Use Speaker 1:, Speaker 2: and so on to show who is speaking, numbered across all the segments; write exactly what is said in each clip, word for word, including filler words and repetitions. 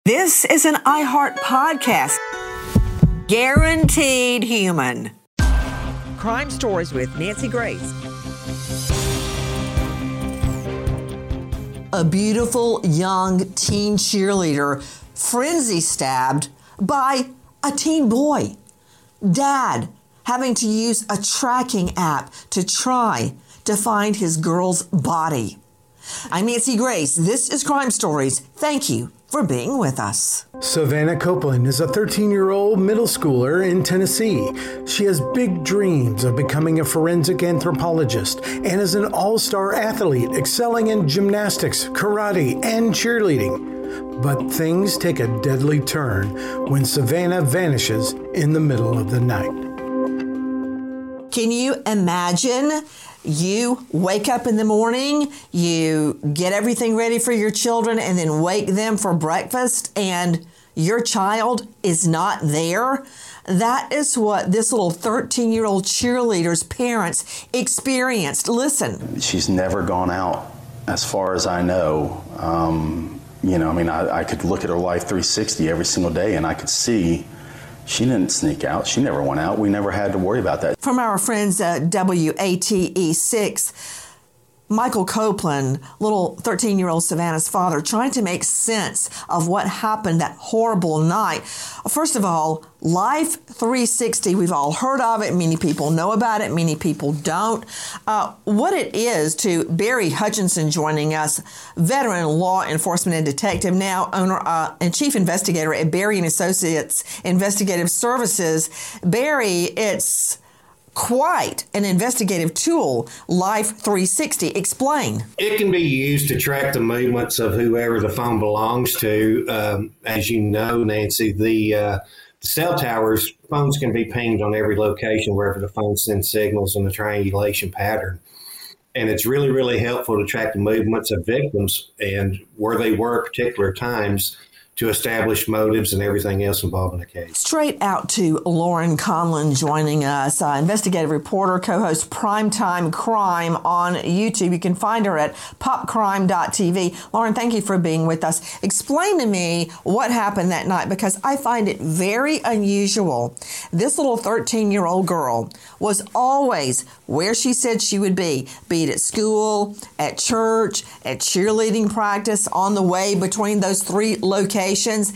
Speaker 1: This is an iHeart podcast. Guaranteed human. Crime Stories with Nancy Grace. A beautiful young teen cheerleader frenzy stabbed by a teen boy. Dad having to use a tracking app to try to find his girl's body. I'm Nancy Grace. This is Crime Stories. Thank you for being with us.
Speaker 2: Savannah Copeland is a thirteen-year-old middle schooler in Tennessee. She has big dreams of becoming a forensic anthropologist and is an all-star athlete excelling in gymnastics, karate, and cheerleading. But things take a deadly turn when Savannah vanishes in the middle of the night.
Speaker 1: Can you imagine? You wake up in the morning, you get everything ready for your children, and then wake them for breakfast, and your child is not there. That is what this little thirteen-year-old cheerleader's parents experienced. Listen.
Speaker 3: She's never gone out, as far as I know. Um, you know, I mean, I, I could look at her Life three sixty every single day, and I could see she didn't sneak out. She never went out. We never had to worry about that.
Speaker 1: From our friends at W A T E six, Michael Copeland, little thirteen-year-old Savannah's father, trying to make sense of what happened that horrible night. First of all, Life three sixty, we've all heard of it. Many people know about it. Many people don't. Uh, what it is to Barry Hutchinson joining us, veteran law enforcement and detective, now owner uh, and chief investigator at Barry and Associates Investigative Services. Barry, it's quite an investigative tool, Life three sixty. Explain.
Speaker 4: It can be used to track the movements of whoever the phone belongs to. Um, as you know, Nancy, the uh, The cell towers, phones can be pinged on every location wherever the phone sends signals in a triangulation pattern. And it's really, really helpful to track the movements of victims and where they were at particular times to establish motives and everything else involved in the case.
Speaker 1: Straight out to Lauren Conlon joining us, uh, investigative reporter, co-host Primetime Crime on YouTube. You can find her at pop crime dot t v. Lauren, thank you for being with us. Explain to me what happened that night, because I find it very unusual. This little thirteen-year-old girl was always where she said she would be, be it at school, at church, at cheerleading practice, on the way between those three locations.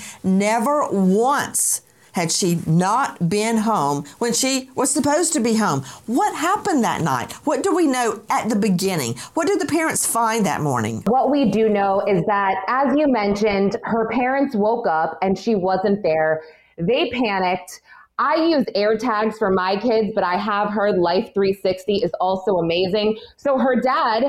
Speaker 1: Never once had she not been home when she was supposed to be home. What happened that night? What do we know at the beginning? What did the parents find that morning?
Speaker 5: What we do know is that, as you mentioned, her parents woke up and she wasn't there. They panicked. I use AirTags for my kids, but I have heard Life three sixty is also amazing. So her dad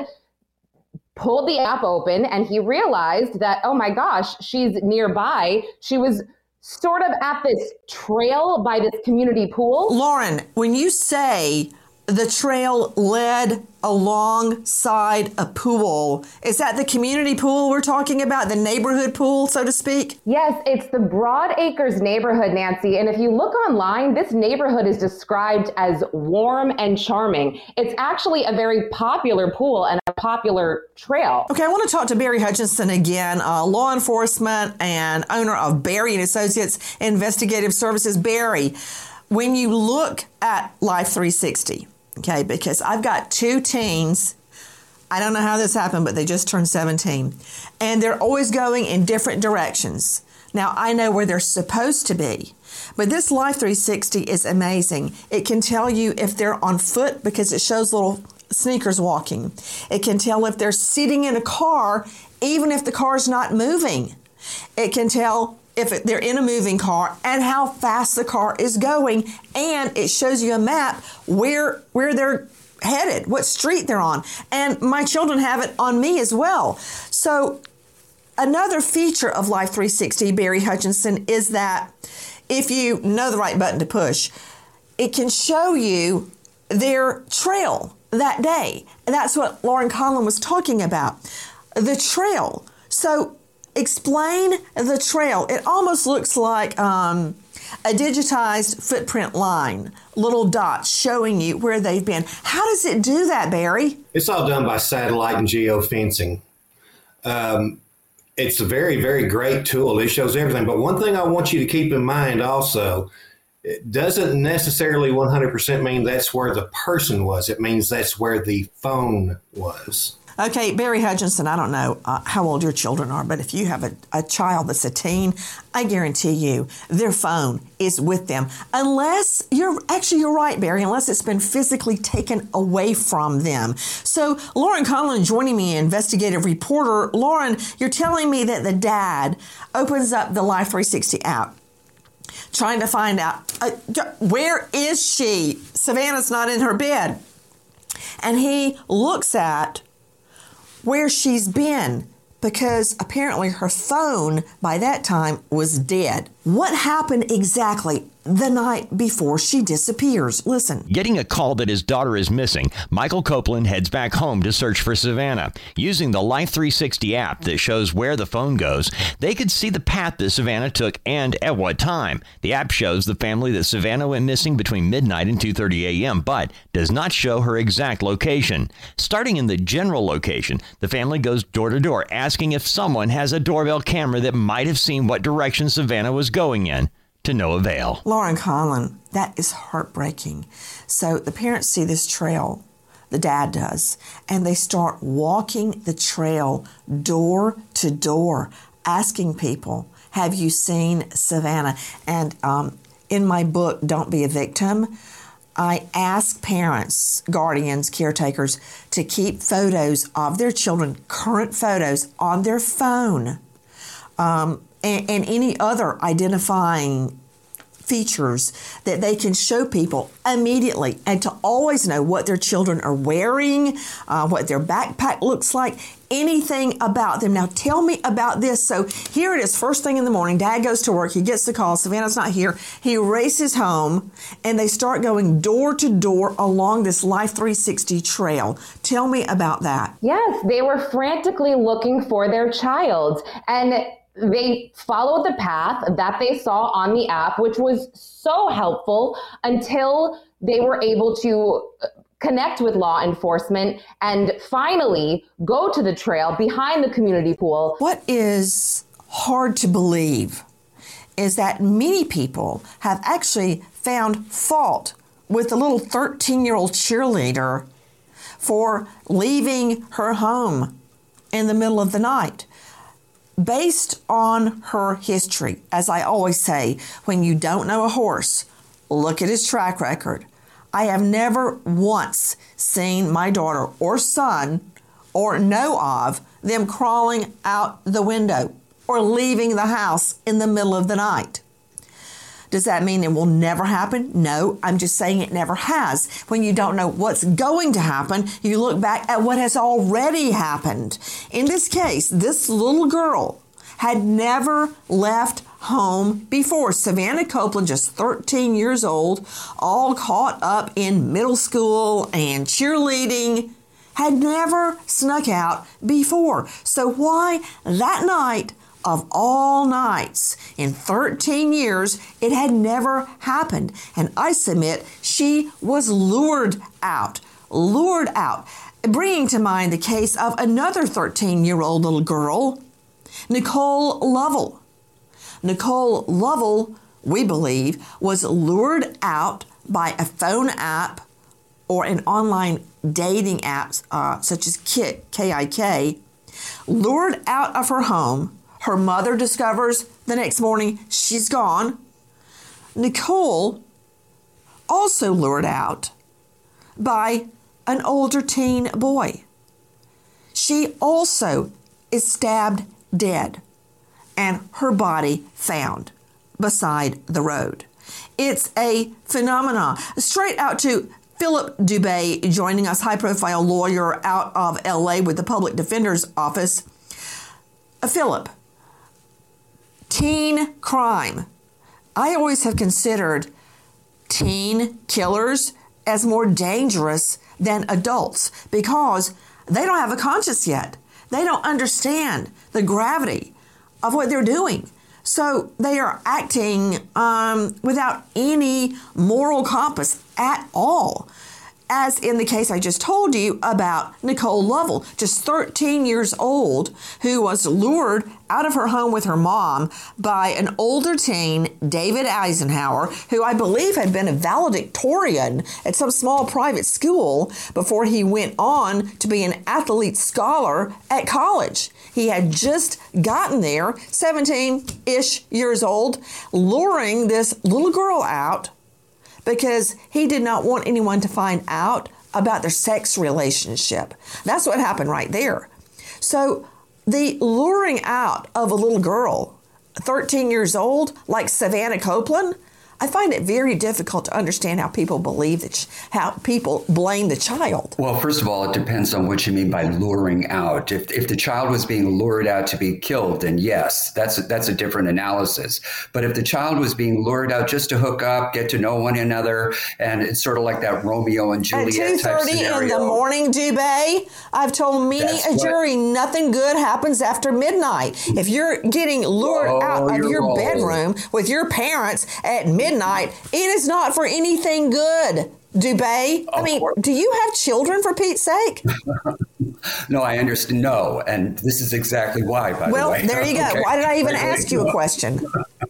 Speaker 5: pulled the app open and he realized that, oh my gosh, she's nearby. She was sort of at this trail by this community pool.
Speaker 1: Lauren, when you say the trail led alongside a pool, is that the community pool we're talking about, the neighborhood pool, so to speak?
Speaker 5: Yes, it's the Broad Acres neighborhood, Nancy. And if you look online, this neighborhood is described as warm and charming. It's actually a very popular pool and a popular trail.
Speaker 1: Okay, I want to talk to Barry Hutchinson again, uh, law enforcement and owner of Barry and Associates Investigative Services. Barry, when you look at Life three sixty, okay, because I've got two teens. I don't know how this happened, but they just turned seventeen. And they're always going in different directions. Now, I know where they're supposed to be, but this Life three sixty is amazing. It can tell you if they're on foot because it shows little sneakers walking. It can tell if they're sitting in a car, even if the car's not moving. It can tell if they're in a moving car and how fast the car is going. And it shows you a map where, where they're headed, what street they're on. And my children have it on me as well. So another feature of Life three sixty, Barry Hutchinson, is that if you know the right button to push, it can show you their trail that day. And that's what Lauren Conlon was talking about, the trail. So explain the trail. It almost looks like um, a digitized footprint line, little dots showing you where they've been. How does it do that, Barry?
Speaker 4: It's all done by satellite and geofencing. Um, it's a very, very great tool. It shows everything. But one thing I want you to keep in mind also, it doesn't necessarily one hundred percent mean that's where the person was. It means that's where the phone was.
Speaker 1: Okay, Barry Hutchinson, I don't know uh, how old your children are, but if you have a, a child that's a teen, I guarantee you their phone is with them. Unless you're, actually you're right, Barry, unless it's been physically taken away from them. So Lauren Conlon joining me, investigative reporter. Lauren, you're telling me that the dad opens up the Life three sixty app, trying to find out, uh, where is she? Savannah's not in her bed. And he looks at where she's been, because apparently her phone by that time was dead. What happened exactly the night before she disappears? Listen.
Speaker 6: Getting a call that his daughter is missing, Michael Copeland heads back home to search for Savannah. Using the Life three sixty app that shows where the phone goes, they could see the path that Savannah took and at what time. The app shows the family that Savannah went missing between midnight and two thirty a.m., but does not show her exact location. Starting in the general location, the family goes door to door, asking if someone has a doorbell camera that might have seen what direction Savannah was going in. To no avail.
Speaker 1: Lauren Conlon, that is heartbreaking. So the parents see this trail, the dad does, and they start walking the trail door to door, asking people, have you seen Savannah? And um, in my book, Don't Be a Victim, I ask parents, guardians, caretakers to keep photos of their children, current photos, on their phone. Um, And, and any other identifying features that they can show people immediately, and to always know what their children are wearing, uh, what their backpack looks like, anything about them. Now tell me about this. So here it is, first thing in the morning, dad goes to work, he gets the call, Savannah's not here, he races home, and they start going door to door along this Life three sixty trail. Tell me about that.
Speaker 5: Yes, they were frantically looking for their child, and they followed the path that they saw on the app, which was so helpful until they were able to connect with law enforcement and finally go to the trail behind the community pool.
Speaker 1: What is hard to believe is that many people have actually found fault with the little thirteen-year-old cheerleader for leaving her home in the middle of the night. Based on her history, as I always say, when you don't know a horse, look at his track record. I have never once seen my daughter or son or know of them crawling out the window or leaving the house in the middle of the night. Does that mean it will never happen? No, I'm just saying it never has. When you don't know what's going to happen, you look back at what has already happened. In this case, this little girl had never left home before. Savannah Copeland, just thirteen years old, all caught up in middle school and cheerleading, had never snuck out before. So why that night of all nights in thirteen years, it had never happened? And I submit she was lured out, lured out, bringing to mind the case of another thirteen-year-old little girl, Nicole Lovell. Nicole Lovell, we believe, was lured out by a phone app or an online dating app uh, such as Kik, K I K, lured out of her home. Her mother discovers the next morning she's gone. Nicole also lured out by an older teen boy. She also is stabbed dead and her body found beside the road. It's a phenomenon. Straight out to Philip Dubé joining us, high-profile lawyer out of L A with the Public Defender's Office. Uh, Philip, teen crime. I always have considered teen killers as more dangerous than adults because they don't have a conscience yet. They don't understand the gravity of what they're doing. So they are acting um, without any moral compass at all. as in the case I just told you about Nicole Lovell, just thirteen years old, who was lured out of her home with her mom by an older teen, David Eisenhower, who I believe had been a valedictorian at some small private school before he went on to be an athlete scholar at college. He had just gotten there, seventeen-ish years old, luring this little girl out because he did not want anyone to find out about their sex relationship. That's what happened right there. So the luring out of a little girl, thirteen years old, like Savannah Copeland, I find it very difficult to understand how people believe that, how people blame the child.
Speaker 7: Well, first of all, it depends on what you mean by luring out. If if the child was being lured out to be killed, then yes, that's a, that's a different analysis. But if the child was being lured out just to hook up, get to know one another, and it's sort of like that Romeo and Juliet type scenario.
Speaker 1: At two thirty in the morning, Dubé, I've told many that's a what, jury nothing good happens after midnight. If you're getting lured oh, out of your old. bedroom with your parents at midnight, Midnight, it is not for anything good, Dubé. I mean, do you have children, for Pete's sake?
Speaker 7: No, I understand. No, and this is exactly why, by
Speaker 1: well,
Speaker 7: the way.
Speaker 1: Well, there you go. Okay. Why did I even wait, ask wait, you a question?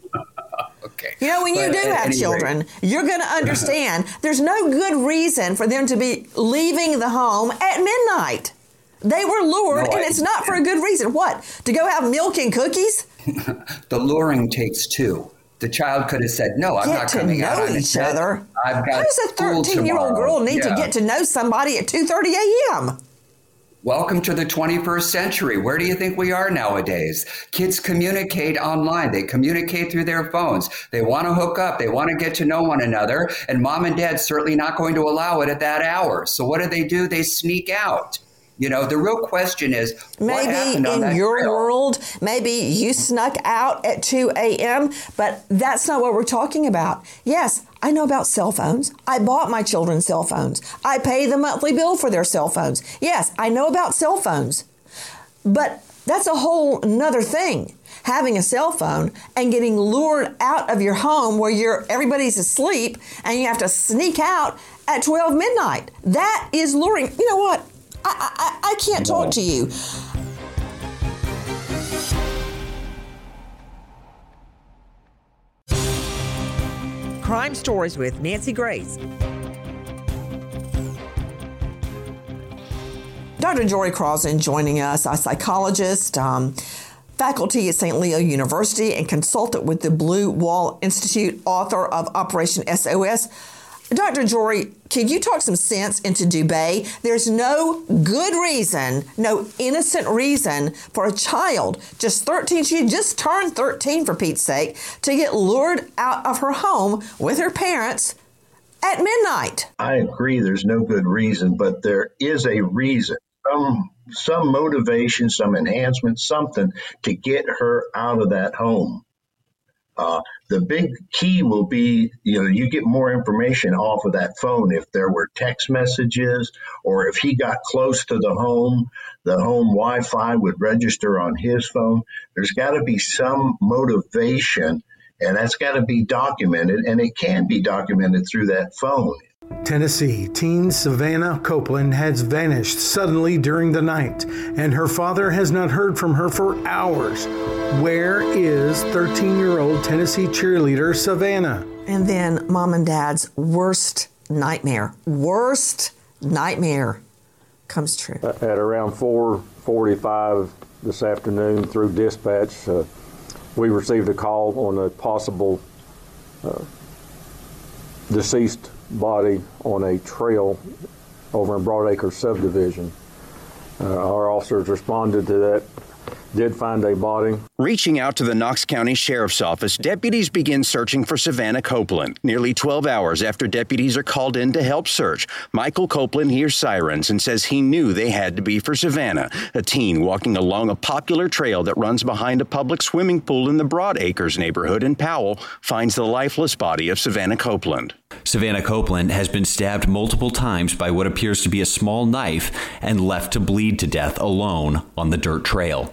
Speaker 7: Okay.
Speaker 1: You know, when you but do have anyway. children, you're going to understand there's no good reason for them to be leaving the home at midnight. They were lured, no, and I, it's not for a good reason. What? To go have milk and cookies?
Speaker 7: The luring takes two. The child could have said, no, I'm
Speaker 1: get
Speaker 7: not coming out on
Speaker 1: each other.
Speaker 7: I've got
Speaker 1: How does a thirteen-year-old girl need yeah. to get to know somebody at two thirty a.m.?
Speaker 7: Welcome to the twenty-first century. Where do you think we are nowadays? Kids communicate online. They communicate through their phones. They want to hook up. They want to get to know one another. And mom and dad's certainly not going to allow it at that hour. So what do they do? They sneak out. You know, the real question is,
Speaker 1: maybe
Speaker 7: what happened on
Speaker 1: in
Speaker 7: that
Speaker 1: your
Speaker 7: trail?
Speaker 1: world, maybe you snuck out at two a.m., but that's not what we're talking about. Yes, I know about cell phones. I bought my children cell phones. I pay the monthly bill for their cell phones. Yes, I know about cell phones. But that's a whole nother thing. Having a cell phone and getting lured out of your home where you're everybody's asleep and you have to sneak out at twelve midnight. That is luring. You know what? I, I, I can't talk to you. Crime Stories with Nancy Grace. Doctor Jory Crossan joining us, a psychologist, um, faculty at Saint Leo University, and consultant with the Blue Wall Institute, author of Operation S O S. Doctor Jory, can you talk some sense into Dubé? There's no good reason, no innocent reason for a child, just thirteen, she just turned thirteen for Pete's sake, to get lured out of her home with her parents at midnight.
Speaker 8: I agree there's no good reason, but there is a reason, some, some motivation, some enhancement, something to get her out of that home. Uh, the big key will be, you know, you get more information off of that phone. If there were text messages or if he got close to the home, the home Wi-Fi would register on his phone. There's got to be some motivation, and that's got to be documented, and it can be documented through that phone.
Speaker 2: Tennessee teen Savannah Copeland has vanished suddenly during the night, and her father has not heard from her for hours. Where is thirteen-year-old Tennessee cheerleader Savannah?
Speaker 1: And then mom and dad's worst nightmare, worst nightmare comes true.
Speaker 9: At around four forty-five this afternoon through dispatch, uh, we received a call on a possible uh, deceased body on a trail over in Broadacre subdivision. Uh, our officers responded to that, did find a body.
Speaker 10: Reaching out to the Knox County Sheriff's Office, deputies begin searching for Savannah Copeland. Nearly twelve hours after deputies are called in to help search, Michael Copeland hears sirens and says he knew they had to be for Savannah, a teen walking along a popular trail that runs behind a public swimming pool in the Broadacres neighborhood in Powell, finds the lifeless body of Savannah Copeland.
Speaker 11: Savannah Copeland has been stabbed multiple times by what appears to be a small knife and left to bleed to death alone on the dirt trail.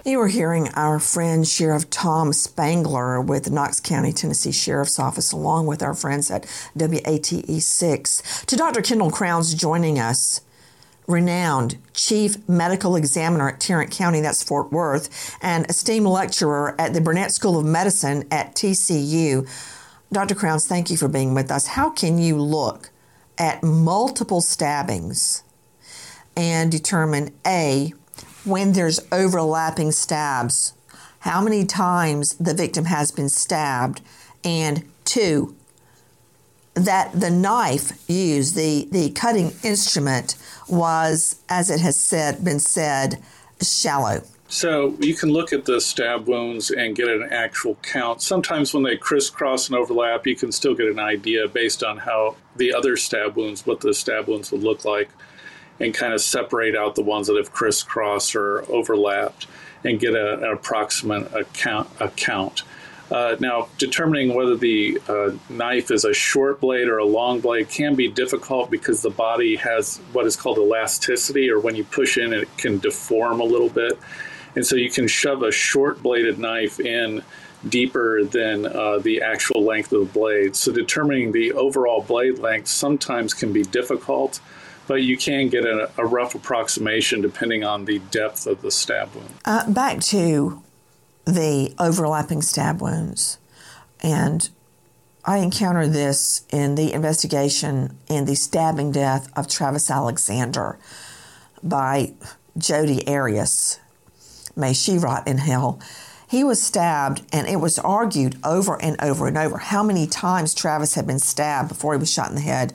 Speaker 1: You were hearing our friend Sheriff Tom Spangler with the Knox County, Tennessee Sheriff's Office, along with our friends at W A T E six. To Doctor Kendall Crowns joining us, renowned Chief Medical Examiner at Tarrant County, that's Fort Worth, and esteemed lecturer at the Burnett School of Medicine at T C U. Doctor Crowns, thank you for being with us. How can you look at multiple stabbings and determine, A, when there's overlapping stabs, how many times the victim has been stabbed, and two, that the knife used, the, the cutting instrument, was, as it has said, been said, shallow?
Speaker 12: So you can look at the stab wounds and get an actual count. Sometimes when they crisscross and overlap, you can still get an idea based on how the other stab wounds, what the stab wounds would look like, and kind of separate out the ones that have crisscrossed or overlapped and get a, an approximate account. account. Uh, now, determining whether the uh, knife is a short blade or a long blade can be difficult because the body has what is called elasticity, or when you push in, it can deform a little bit. And so you can shove a short-bladed knife in deeper than uh, the actual length of the blade. So determining the overall blade length sometimes can be difficult, but you can get a, a rough approximation depending on the depth of the stab wound.
Speaker 1: Uh, back to the overlapping stab wounds. And I encountered this in the investigation in the stabbing death of Travis Alexander by Jodi Arias. May she rot in hell. He was stabbed, and it was argued over and over and over how many times Travis had been stabbed before he was shot in the head.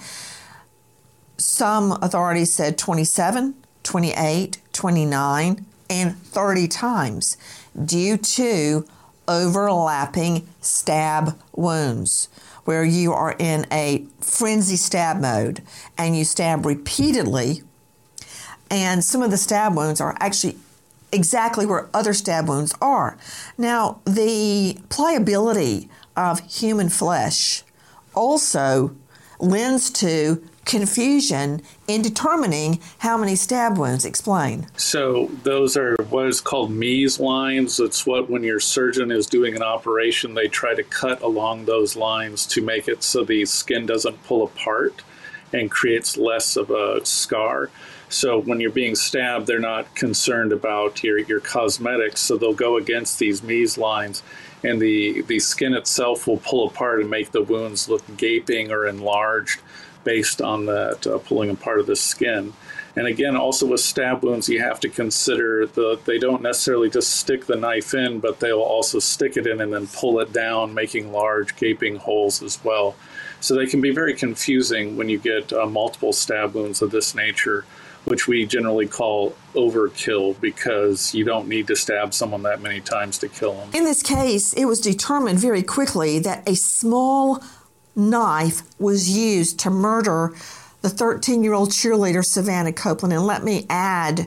Speaker 1: Some authorities said twenty-seven, twenty-eight, twenty-nine, and thirty times due to overlapping stab wounds, where you are in a frenzy stab mode and you stab repeatedly, and some of the stab wounds are actually exactly where other stab wounds are. Now, the pliability of human flesh also lends to confusion in determining how many stab wounds. Explain.
Speaker 12: So those are what is called Mees lines. It's what, when your surgeon is doing an operation, they try to cut along those lines to make it so the skin doesn't pull apart and creates less of a scar. So when you're being stabbed, they're not concerned about your, your cosmetics, so they'll go against these Mees lines, and the, the skin itself will pull apart and make the wounds look gaping or enlarged based on that uh, pulling apart of the skin. And again, also with stab wounds, you have to consider that they don't necessarily just stick the knife in, but they'll also stick it in and then pull it down, making large gaping holes as well. So they can be very confusing when you get uh, multiple stab wounds of this nature, which we generally call overkill, because you don't need to stab someone that many times to kill them.
Speaker 1: In this case, it was determined very quickly that a small knife was used to murder the thirteen-year-old cheerleader, Savannah Copeland. And let me add,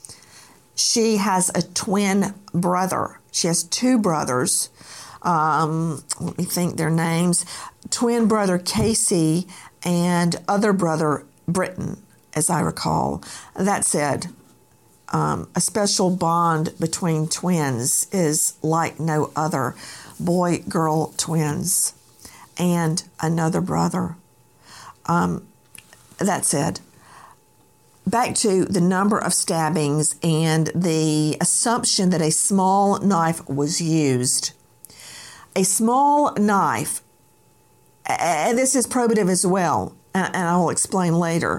Speaker 1: she has a twin brother. She has two brothers. Um, let me think their names. Twin brother Casey and other brother Britton, as I recall. That said, um, a special bond between twins is like no other. Boy-girl twins and another brother. Um, that said, back to the number of stabbings and the assumption that a small knife was used. A small knife, and this is probative as well, and I will explain later.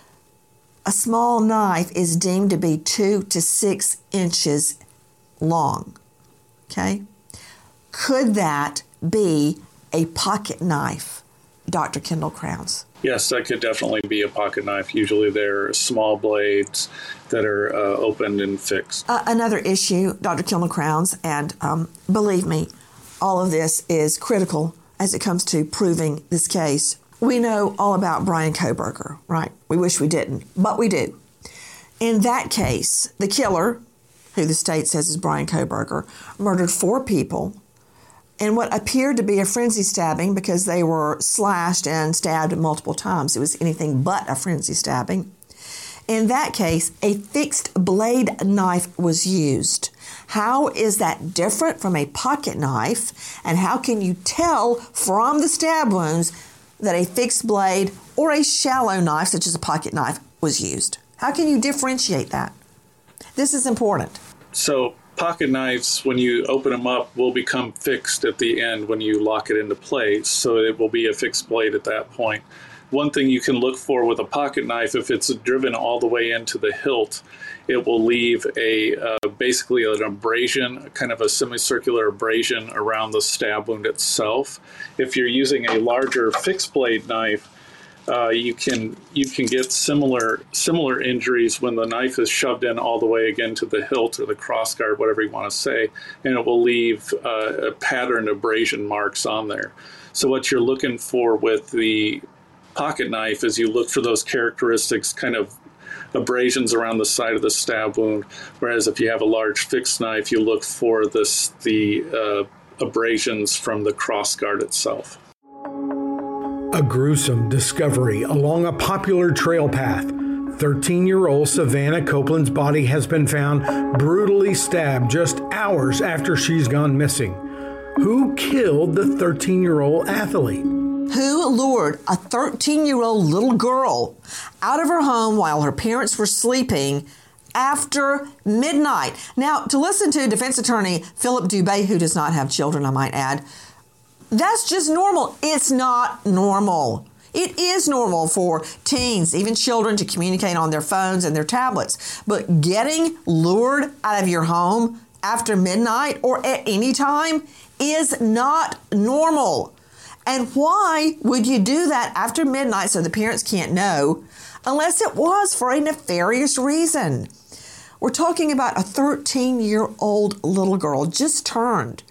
Speaker 1: A small knife is deemed to be two to six inches long. Okay? Could that be a pocket knife, Doctor Kendall Crowns?
Speaker 12: Yes, that could definitely be a pocket knife. Usually they're small blades that are uh, opened and fixed.
Speaker 1: Uh, another issue, Doctor Kendall Crowns, and um, believe me, all of this is critical as it comes to proving this case. We know all about Bryan Kohberger, right? We wish we didn't, but we do. In that case, the killer, who the state says is Bryan Kohberger, murdered four people in what appeared to be a frenzy stabbing because they were slashed and stabbed multiple times. It was anything but a frenzy stabbing. In that case, a fixed blade knife was used. How is that different from a pocket knife? And how can you tell from the stab wounds that a fixed blade or a shallow knife, such as a pocket knife, was used? How can you differentiate that? This is important.
Speaker 12: So pocket knives, when you open them up, will become fixed at the end when you lock it into place. So it will be a fixed blade at that point. One thing you can look for with a pocket knife, if it's driven all the way into the hilt, it will leave a uh, basically an abrasion, kind of a semicircular abrasion around the stab wound itself. If you're using a larger fixed blade knife, uh, you can you can get similar similar injuries when the knife is shoved in all the way again to the hilt or the crossguard, whatever you want to say, and it will leave uh, a patterned abrasion marks on there. So what you're looking for with the pocket knife is you look for those characteristics, kind of abrasions around the side of the stab wound, whereas if you have a large fixed knife, you look for this the uh, abrasions from the crossguard itself.
Speaker 2: A gruesome discovery along a popular trail path. thirteen-year-old Savannah Copeland's body has been found brutally stabbed just hours after she's gone missing. Who killed the thirteen-year-old athlete?
Speaker 1: Who lured a thirteen-year-old little girl out of her home while her parents were sleeping after midnight? Now, to listen to defense attorney Philip Dubé, who does not have children, I might add, that's just normal. It's not normal. It is normal for teens, even children, to communicate on their phones and their tablets. But getting lured out of your home after midnight or at any time is not normal. And why would you do that after midnight so the parents can't know, unless it was for a nefarious reason? We're talking about a thirteen-year-old little girl, just turned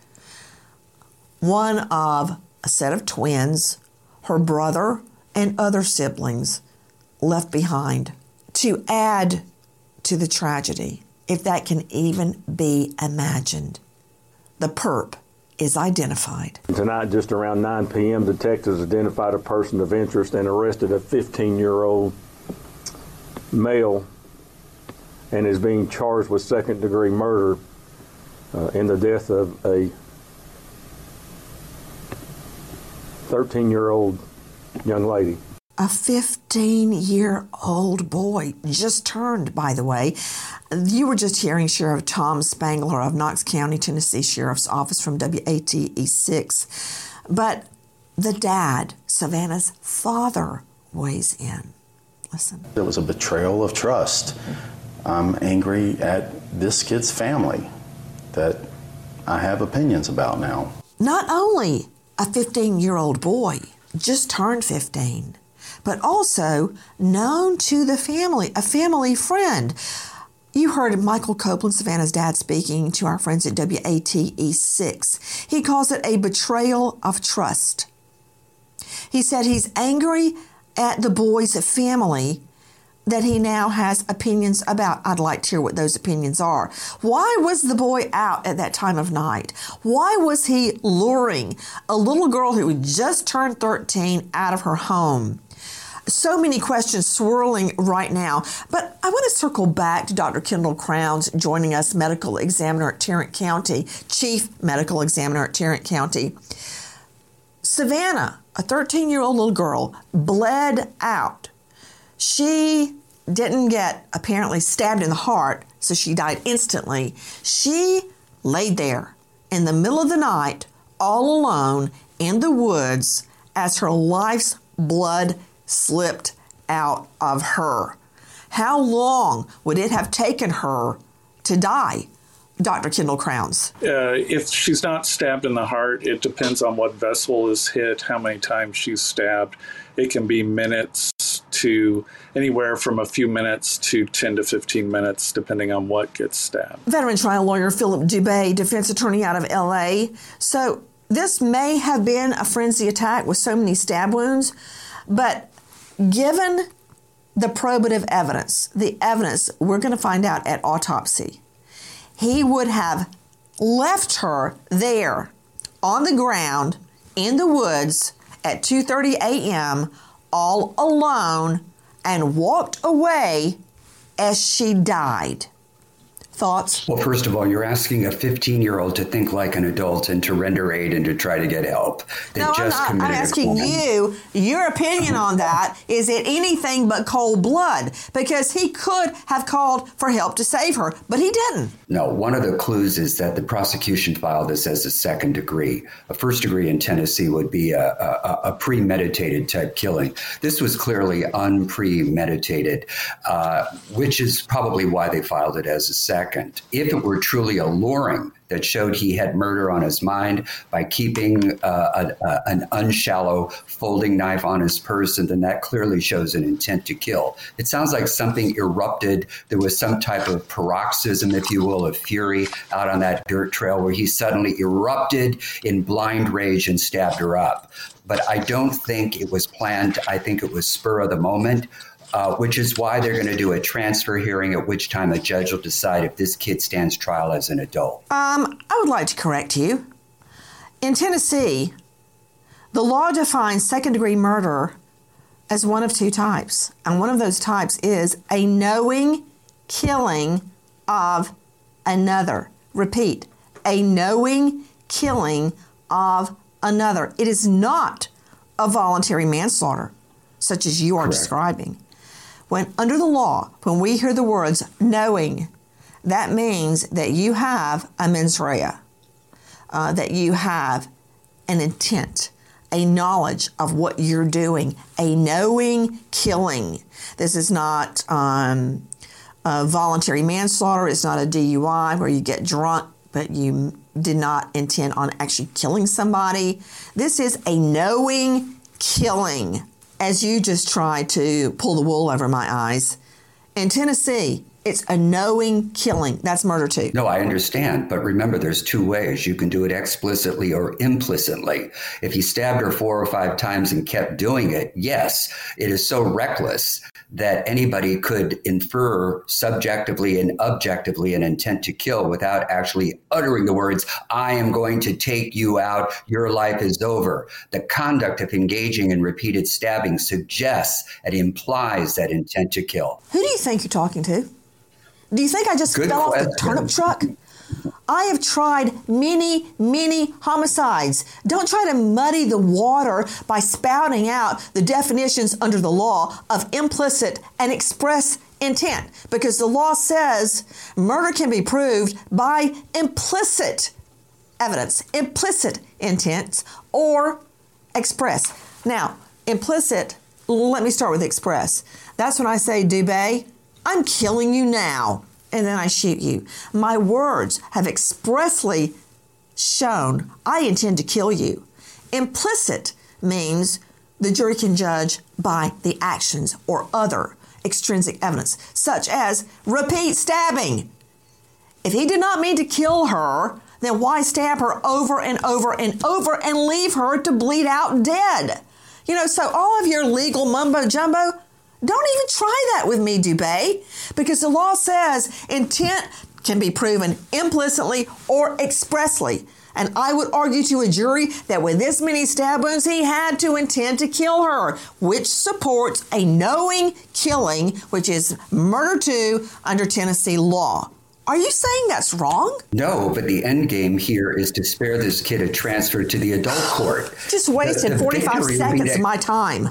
Speaker 1: one of a set of twins, her brother and other siblings left behind. To add to the tragedy, if that can even be imagined, the perp is identified.
Speaker 9: Tonight, just around nine p.m., detectives identified a person of interest and arrested a fifteen-year-old male and is being charged with second-degree murder uh, in the death of a thirteen-year-old young lady.
Speaker 1: A fifteen-year-old boy, just turned, by the way. You were just hearing Sheriff Tom Spangler of Knox County, Tennessee Sheriff's Office from W A T E six. But the dad, Savannah's father, weighs in. Listen.
Speaker 3: It was a betrayal of trust. I'm angry at this kid's family that I have opinions about now.
Speaker 1: Not only a fifteen-year-old boy, just turned fifteen, but also known to the family, a family friend. You heard Michael Copeland, Savannah's dad, speaking to our friends at W A T E six. He calls it a betrayal of trust. He said he's angry at the boy's family that he now has opinions about. I'd like to hear what those opinions are. Why was the boy out at that time of night? Why was he luring a little girl who had just turned thirteen out of her home? So many questions swirling right now, but I want to circle back to Doctor Kendall Crowns joining us, medical examiner at Tarrant County, chief medical examiner at Tarrant County. Savannah, a thirteen-year-old little girl, bled out. She didn't get apparently stabbed in the heart, so she died instantly. She laid there in the middle of the night, all alone in the woods, as her life's blood slipped out of her. How long would it have taken her to die, Doctor Kendall Crowns?
Speaker 12: Uh, if she's not stabbed in the heart, it depends on what vessel is hit, how many times she's stabbed. It can be minutes to anywhere from a few minutes to ten to fifteen minutes, depending on what gets stabbed.
Speaker 1: Veteran trial lawyer Philip Dubé, defense attorney out of L A. So this may have been a frenzy attack with so many stab wounds, but given the probative evidence, the evidence we're going to find out at autopsy, he would have left her there on the ground in the woods at two thirty a.m. all alone and walked away as she died. Thoughts?
Speaker 7: Well, first of all, you're asking a fifteen-year-old to think like an adult and to render aid and to try to get help. They
Speaker 1: no,
Speaker 7: just
Speaker 1: I'm, not, I'm asking you, your opinion on that. Is it anything but cold blood? Because he could have called for help to save her, but he didn't.
Speaker 7: No, one of the clues is that the prosecution filed this as a second degree. A first degree in Tennessee would be a, a, a premeditated type killing. This was clearly unpremeditated, uh, which is probably why they filed it as a second. If it were truly alluring that showed he had murder on his mind by keeping uh, a, a, an unshallow folding knife on his person, then that clearly shows an intent to kill. It sounds like something erupted. There was some type of paroxysm, if you will, of fury out on that dirt trail where he suddenly erupted in blind rage and stabbed her up. But I don't think it was planned. I think it was spur of the moment. Uh, which is why they're going to do a transfer hearing, at which time a judge will decide if this kid stands trial as an adult.
Speaker 1: Um, I would like to correct you. In Tennessee, the law defines second-degree murder as one of two types. And one of those types is a knowing killing of another. Repeat, a knowing killing of another. It is not a voluntary manslaughter, such as you are Correct. Describing. When under the law, when we hear the words knowing, that means that you have a mens rea, uh, that you have an intent, a knowledge of what you're doing, a knowing killing. This is not um, a voluntary manslaughter. It's not a D U I where you get drunk, but you did not intend on actually killing somebody. This is a knowing killing. As you just tried to pull the wool over my eyes. In Tennessee, it's a knowing killing. That's murder too.
Speaker 7: No, I understand. But remember, there's two ways. You can do it explicitly or implicitly. If he stabbed her four or five times and kept doing it, yes, it is so reckless that anybody could infer subjectively and objectively an intent to kill without actually uttering the words, I am going to take you out, your life is over. The conduct of engaging in repeated stabbing suggests and implies that intent to kill.
Speaker 1: Who do you think you're talking to? Do you think I just
Speaker 7: Good
Speaker 1: fell
Speaker 7: question.
Speaker 1: off the turnip truck? I have tried many, many homicides. Don't try to muddy the water by spouting out the definitions under the law of implicit and express intent, because the law says murder can be proved by implicit evidence, implicit intent, or express. Now, implicit, let me start with express. That's when I say, Dubé, I'm killing you now, and then I shoot you. My words have expressly shown I intend to kill you. Implicit means the jury can judge by the actions or other extrinsic evidence, such as repeat stabbing. If he did not mean to kill her, then why stab her over and over and over and leave her to bleed out dead? You know, so all of your legal mumbo jumbo, don't even try that with me, Dubé, because the law says intent can be proven implicitly or expressly. And I would argue to a jury that with this many stab wounds, he had to intend to kill her, which supports a knowing killing, which is murder two under Tennessee law. Are you saying that's wrong?
Speaker 7: No, but the end game here is to spare this kid a transfer to the adult court.
Speaker 1: Just wasted the, the forty-five seconds to, of my time.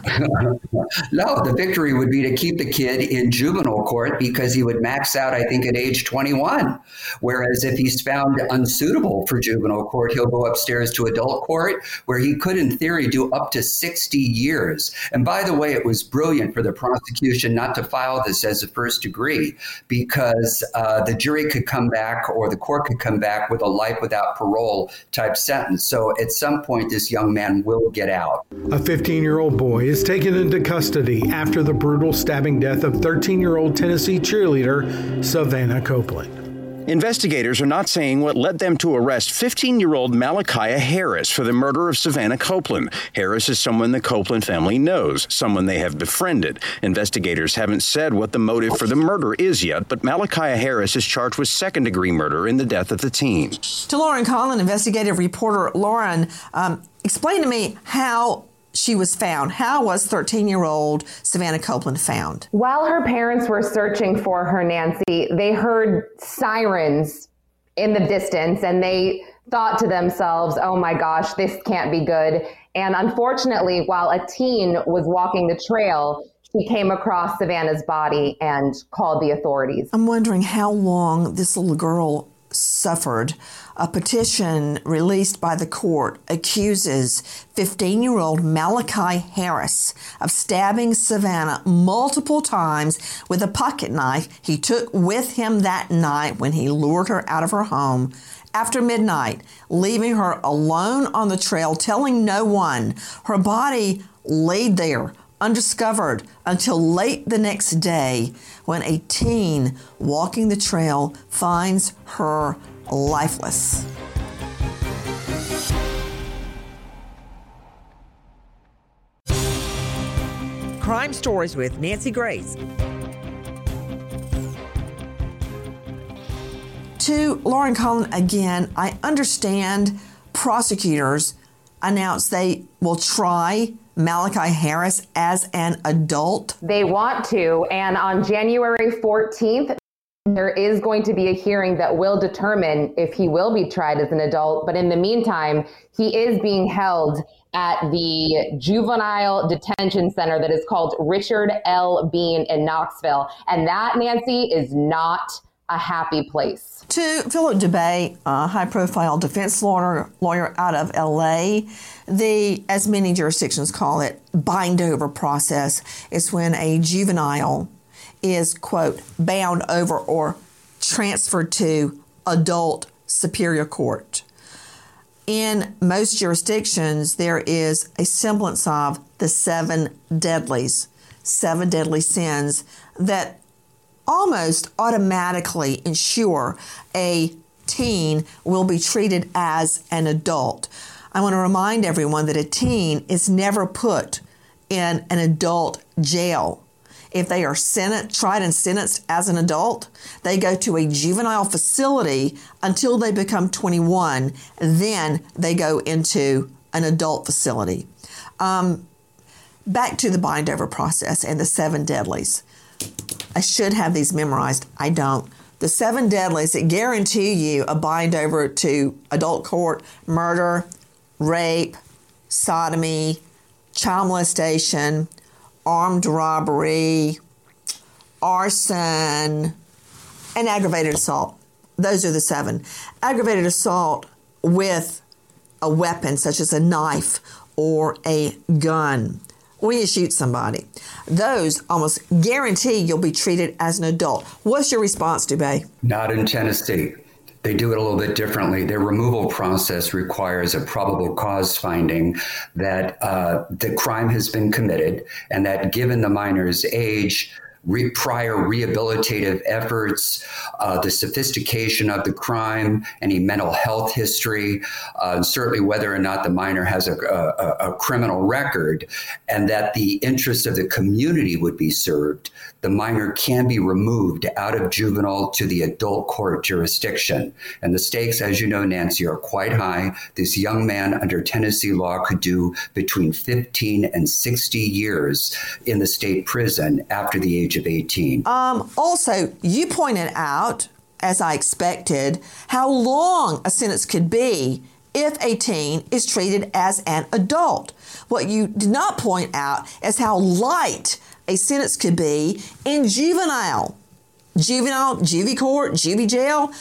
Speaker 7: No, the victory would be to keep the kid in juvenile court because he would max out, I think, at age twenty-one. Whereas if he's found unsuitable for juvenile court, he'll go upstairs to adult court where he could, in theory, do up to sixty years. And by the way, it was brilliant for the prosecution not to file this as a first degree because uh, the jury could come back or the court could come back with a life without parole type sentence. So at some point, this young man will get out.
Speaker 2: A fifteen-year-old boy is taken into custody after the brutal stabbing death of thirteen-year-old Tennessee cheerleader Savannah Copeland.
Speaker 10: Investigators are not saying what led them to arrest fifteen-year-old Malachi Harris for the murder of Savannah Copeland. Harris is someone the Copeland family knows, someone they have befriended. Investigators haven't said what the motive for the murder is yet, but Malachi Harris is charged with second-degree murder in the death of the teen.
Speaker 1: To Lauren Collin, investigative reporter Lauren, um, explain to me how she was found? How was thirteen-year-old Savannah Copeland found?
Speaker 5: While her parents were searching for her, Nancy, they heard sirens in the distance, and they thought to themselves, oh my gosh, this can't be good. And unfortunately, while a teen was walking the trail, she came across Savannah's body and called the authorities.
Speaker 1: I'm wondering how long this little girl suffered. A petition released by the court accuses fifteen-year-old Malachi Harris of stabbing Savannah multiple times with a pocket knife he took with him that night when he lured her out of her home after midnight, leaving her alone on the trail, telling no one. Her body laid there undiscovered until late the next day when a teen walking the trail finds her lifeless.
Speaker 13: Crime Stories with Nancy Grace.
Speaker 1: To Lauren Collin again, I understand prosecutors announced they will try Malachi Harris as an adult.
Speaker 5: They want to, and on January fourteenth, there is going to be a hearing that will determine if he will be tried as an adult. But in the meantime, he is being held at the juvenile detention center that is called Richard L. Bean in Knoxville. And that, Nancy, is not a happy place.
Speaker 1: To Philip DeBay, a high-profile defense lawyer, lawyer out of L A, the, as many jurisdictions call it, bind-over process is when a juvenile is, quote, bound over or transferred to adult superior court. In most jurisdictions, there is a semblance of the seven deadlies, seven deadly sins that almost automatically ensure a teen will be treated as an adult. I want to remind everyone that a teen is never put in an adult jail. If they are sentenced, tried and sentenced as an adult, they go to a juvenile facility until they become twenty-one. Then they go into an adult facility. Um, back to the bind-over process and the seven deadlies. I should have these memorized. I don't. The seven deadlies that guarantee you a bind-over to adult court: murder, rape, sodomy, child molestation, armed robbery, arson, and aggravated assault. Those are the seven. Aggravated assault with a weapon such as a knife or a gun when you shoot somebody. Those almost guarantee you'll be treated as an adult. What's your response, DeBay?
Speaker 7: Not in Tennessee. They do it a little bit differently. Their removal process requires a probable cause finding that uh, the crime has been committed and that given the minor's age, re- prior rehabilitative efforts, uh, the sophistication of the crime, any mental health history, uh, certainly whether or not the minor has a, a, a criminal record, and that the interest of the community would be served, the minor can be removed out of juvenile to the adult court jurisdiction. And the stakes, as you know, Nancy, are quite high. This young man under Tennessee law could do between fifteen and sixty years in the state prison after the age of eighteen.
Speaker 1: Um, also, you pointed out, as I expected, how long a sentence could be if a teen is treated as an adult. What you did not point out is how light a sentence could be in juvenile. Juvenile, juvie court, juvie jail.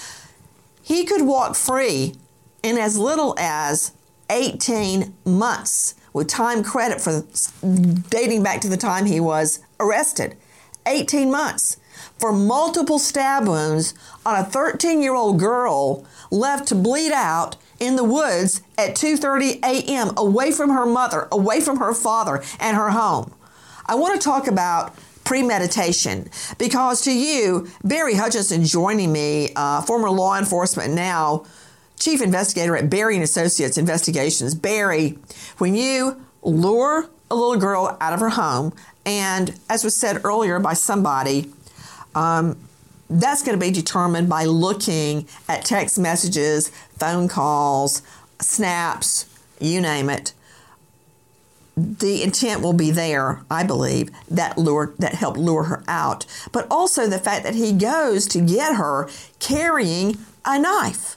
Speaker 1: He could walk free in as little as eighteen months with time credit for dating back to the time he was arrested. eighteen months for multiple stab wounds on a thirteen-year-old girl left to bleed out in the woods at two thirty a.m. away from her mother, away from her father and her home. I want to talk about premeditation because to you, Barry Hutchinson joining me, uh, former law enforcement, now chief investigator at Barry and Associates Investigations. Barry, when you lure a little girl out of her home, and as was said earlier by somebody, um, that's going to be determined by looking at text messages, phone calls, snaps, you name it. the intent will be there, I believe, that lure that helped lure her out. But also the fact that he goes to get her carrying a knife.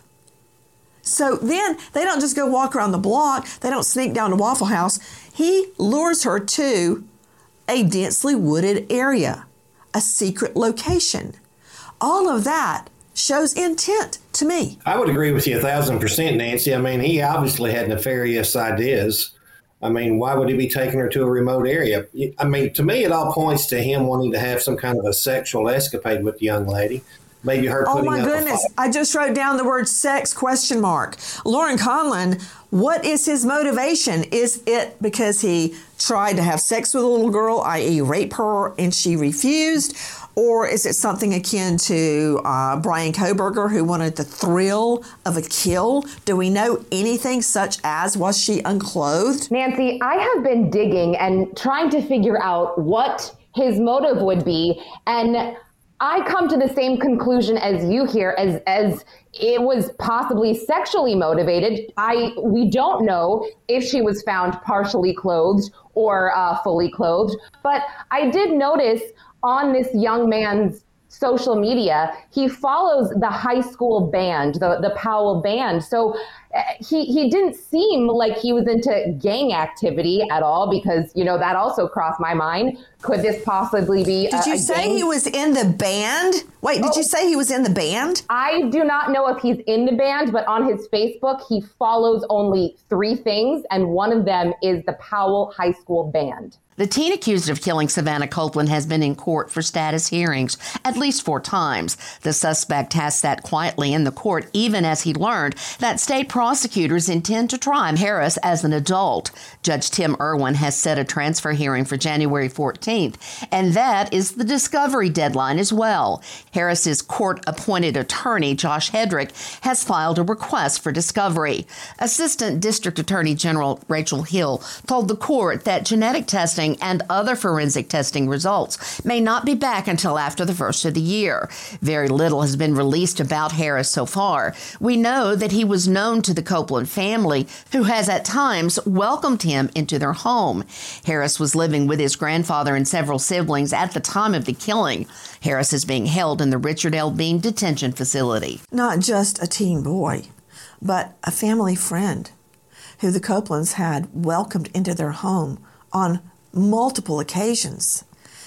Speaker 1: So then they don't just go walk around the block. They don't sneak down to Waffle House. He lures her to a densely wooded area, a secret location. All of that shows intent to me.
Speaker 4: I would agree with you a thousand percent, Nancy. I mean, he obviously had nefarious ideas. I mean, why would he be taking her to a remote area? I mean, to me, it all points to him wanting to have some kind of a sexual escapade with the young lady. Maybe her
Speaker 1: Oh
Speaker 4: putting
Speaker 1: my
Speaker 4: up
Speaker 1: goodness.
Speaker 4: a fight.
Speaker 1: I just wrote down the word sex question mark. Lauren Conlon, what is his motivation? Is it because he tried to have sex with a little girl, that is rape her, and she refused? Or is it something akin to uh, Brian Kohberger, who wanted the thrill of a kill? Do we know anything such as, was she unclothed?
Speaker 5: Nancy, I have been digging and trying to figure out what his motive would be. And I come to the same conclusion as you here, as as it was possibly sexually motivated. I we don't know if she was found partially clothed or uh, fully clothed, but I did notice on this young man's social media, he follows the high school band, the, the Powell band. So uh, he, he didn't seem like he was into gang activity at all, because, you know, that also crossed my mind. Could this possibly be
Speaker 1: Did
Speaker 5: a,
Speaker 1: you
Speaker 5: a
Speaker 1: say
Speaker 5: gang?
Speaker 1: he was in the band? Wait, did
Speaker 5: Oh.
Speaker 1: you say he was in the band?
Speaker 5: I do not know if he's in the band, but on his Facebook, he follows only three things, and one of them is the Powell High School band.
Speaker 14: The teen accused of killing Savannah Copeland has been in court for status hearings at least four times. The suspect has sat quietly in the court even as he learned that state prosecutors intend to try Harris as an adult. Judge Tim Irwin has set a transfer hearing for January fourteenth, and that is the discovery deadline as well. Harris's court-appointed attorney, Josh Hedrick, has filed a request for discovery. Assistant District Attorney General Rachel Hill told the court that genetic testing and other forensic testing results may not be back until after the first of the year. Very little has been released about Harris so far. We know that he was known to the Copeland family, who has at times welcomed him into their home. Harris was living with his grandfather and several siblings at the time of the killing. Harris is being held in the Richard L. Bean Detention Facility.
Speaker 1: Not just a teen boy, but a family friend who the Copelands had welcomed into their home on multiple occasions.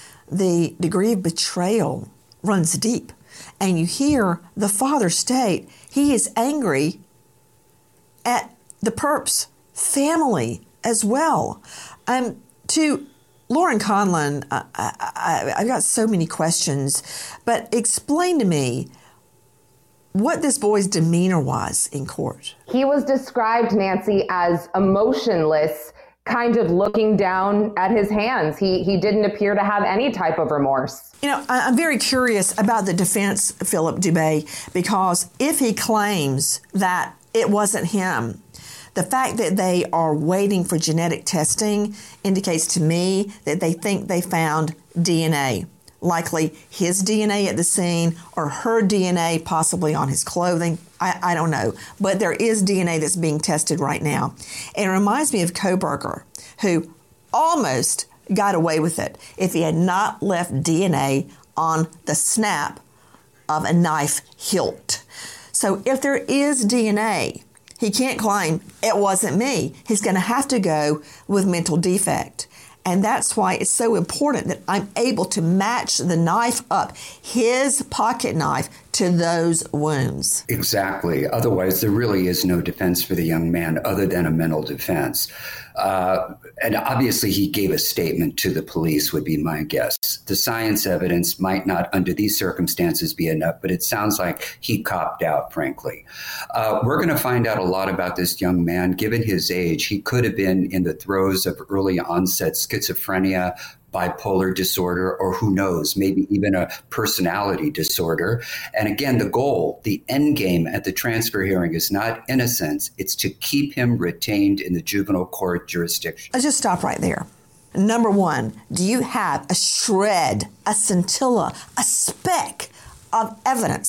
Speaker 1: The degree of betrayal runs deep, and you hear the father state he is angry at the perp's family as well. Um, to Lauren Conlon, uh, I, I, I've got so many questions, but explain to me what this boy's demeanor was in court.
Speaker 5: He was described, Nancy, as emotionless, kind of looking down at his hands. He he didn't appear to have any type of remorse.
Speaker 1: You know, I'm very curious about the defense, Philip Dubé, because if he claims that it wasn't him, the fact that they are waiting for genetic testing indicates to me that they think they found D N A, likely his D N A at the scene or her D N A possibly on his clothing. I, I don't know, but there is D N A that's being tested right now. And it reminds me of Kohberger, who almost got away with it if he had not left D N A on the snap of a knife hilt. So if there is D N A, he can't claim it wasn't me. He's going to have to go with mental defect. And that's why it's so important that I'm able to match the knife up, his pocket knife, to those wounds.
Speaker 7: Exactly. Otherwise, there really is no defense for the young man other than a mental defense. Uh, and obviously, he gave a statement to the police, would be my guess. The science evidence might not, under these circumstances, be enough, but it sounds like he copped out, frankly. Uh, we're going to find out a lot about this young man. Given his age, he could have been in the throes of early onset schizophrenia, bipolar disorder, or who knows, maybe even a personality disorder. And again, the goal, the end game at the transfer hearing is not innocence. It's to keep him retained in the juvenile court jurisdiction.
Speaker 1: Let's just stop right there. Number one, do you have a shred, a scintilla, a speck of evidence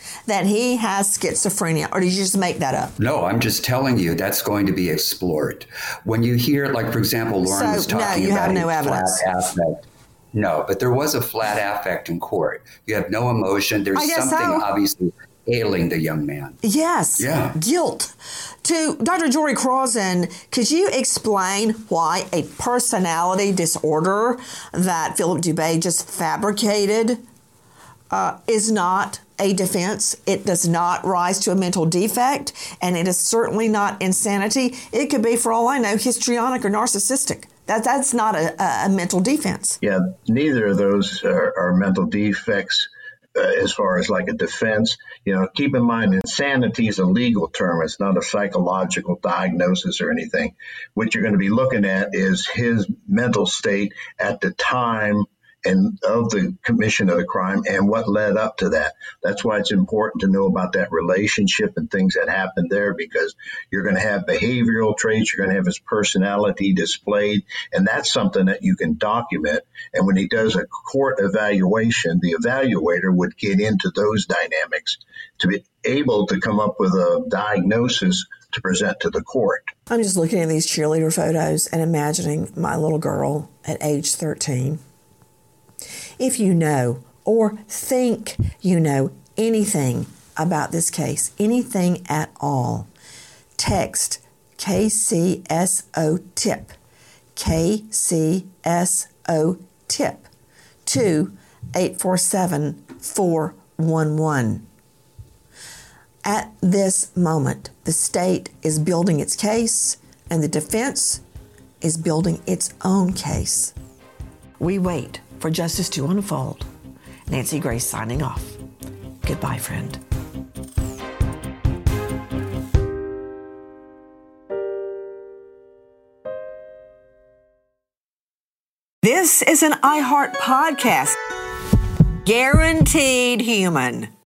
Speaker 1: that he has schizophrenia, or did you just make that up?
Speaker 7: No, I'm just telling you that's going to be explored. When you hear, like, for example, Lauren
Speaker 1: so,
Speaker 7: was talking
Speaker 1: no, you
Speaker 7: about
Speaker 1: have no
Speaker 7: a
Speaker 1: evidence.
Speaker 7: flat affect. No, but there was a flat affect in court. You have no emotion. There's
Speaker 1: I guess
Speaker 7: something
Speaker 1: so.
Speaker 7: obviously ailing the young man.
Speaker 1: Yes.
Speaker 7: Yeah.
Speaker 1: Guilt. To Doctor Jory Crossan, could you explain why a personality disorder that Philip Dubé just fabricated uh, is not a defense? It does not rise to a mental defect, and it is certainly not insanity. It could be, for all I know, histrionic or narcissistic. That That's not a, a mental defense.
Speaker 8: Yeah, neither of those are, are mental defects. Uh, as far as like a defense, you know, keep in mind, insanity is a legal term. It's not a psychological diagnosis or anything. What you're going to be looking at is his mental state at the time and of the commission of the crime and what led up to that. That's why it's important to know about that relationship and things that happened there, because you're going to have behavioral traits, you're going to have his personality displayed, and that's something that you can document. And when he does a court evaluation, the evaluator would get into those dynamics to be able to come up with a diagnosis to present to the court.
Speaker 1: I'm just looking at these cheerleader photos and imagining my little girl at age thirteen. If you know or think you know anything about this case, anything at all, text K C S O TIP, K C S O TIP to eight four seven, four one one. At this moment, the state is building its case and the defense is building its own case. We wait for justice to unfold. Nancy Grace signing off. Goodbye, friend. This is an iHeart podcast. Guaranteed human.